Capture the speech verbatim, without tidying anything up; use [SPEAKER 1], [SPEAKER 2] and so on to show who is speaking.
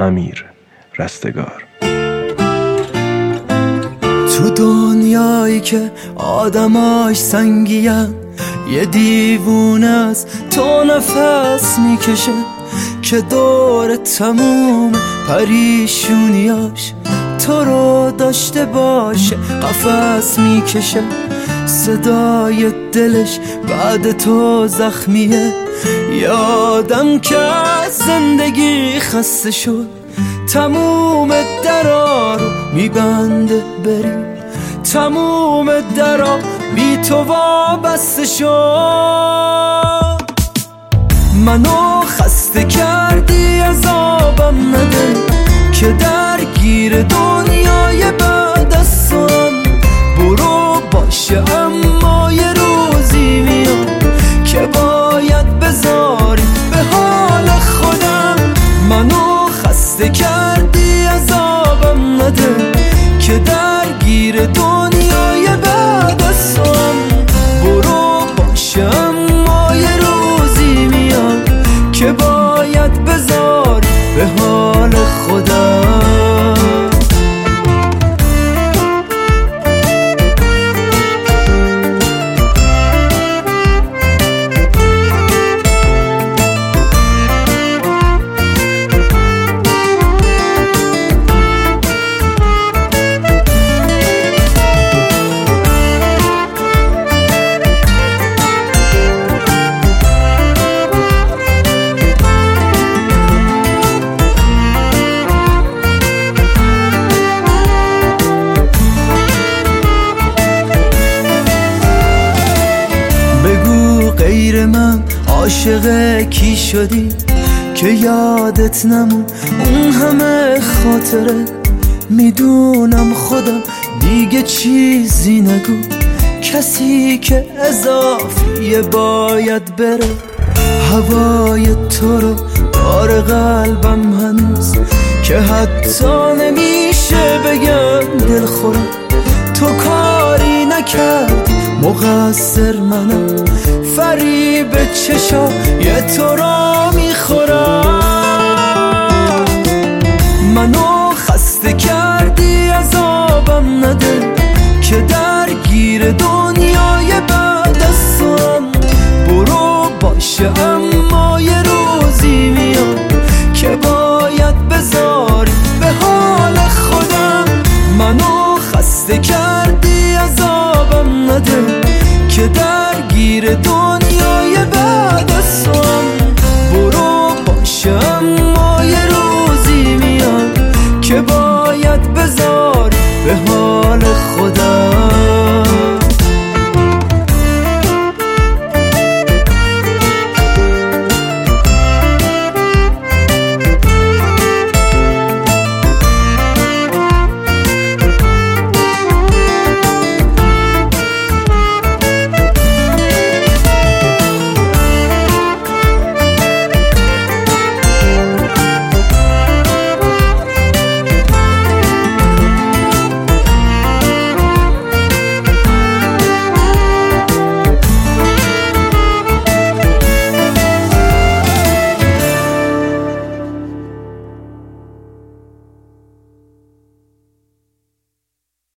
[SPEAKER 1] امیر رستگار.
[SPEAKER 2] تو دنیایی که آدماش سنگین، یه دیوونه از تو نفس میکشه که دور تموم پریشونیاش تو رو داشته باشه قفس میکشه. صدای دلش بعد تو زخمیه، یادم که از زندگی خسته شد، تموم درا رو میبنده بری، تموم درا بی تو وابسته شد. منو خسته کردی عذابم نده که درگیر دنیای بعد از توام. برو باشه اما یه روزی میاد که باید بذاری به حال خودم. منو خسته کردی عذابم نده که درگیر دنیای بعد از توام. برو باشه اما یه روزی میاد که باید بذاری به حال خودم. غیر من عاشق کی شدی که یادت نمون اون همه خاطره؟ میدونم خودم دیگه چیزی نگو، کسی که اضافیه باید بره. هوای تو رو داره قلبم هنوز که حتی نمیشه بگم دل خورم. تو کاری نکردی مقصر منم، فریب چشا یه تو را میخورم.